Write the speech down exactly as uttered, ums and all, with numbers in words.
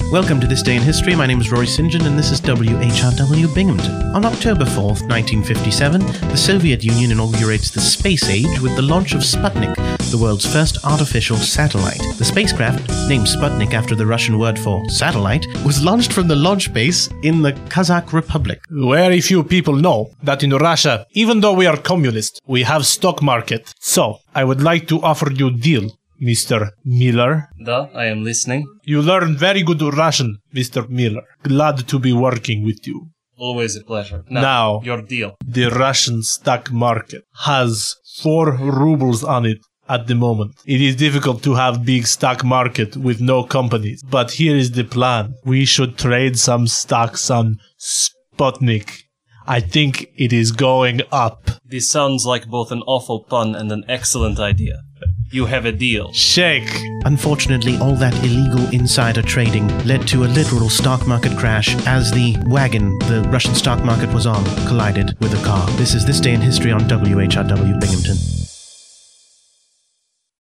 Welcome to This Day in History. My name is Rory St John and this is W H R W Binghamton. On October fourth, nineteen fifty-seven, the Soviet Union inaugurates the space age with the launch of Sputnik, the world's first artificial satellite. The spacecraft, named Sputnik after the Russian word for satellite, was launched from the launch base in the Kazakh Republic. Very few people know that in Russia, even though we are communist, we have stock market. So, I would like to offer you a deal, Mister Miller. Da, I am listening. You learn very good Russian, Mister Miller. Glad to be working with you. Always a pleasure. Now, Now, your deal. The Russian stock market has four rubles on it at the moment. It is difficult to have big stock market with no companies. But here is the plan. We should trade some stocks on Sputnik. I think it is going up. This sounds like both an awful pun and an excellent idea. You have a deal. Shake! Unfortunately, all that illegal insider trading led to a literal stock market crash as the wagon the Russian stock market was on collided with a car. This is This Day in History on W H R W Binghamton.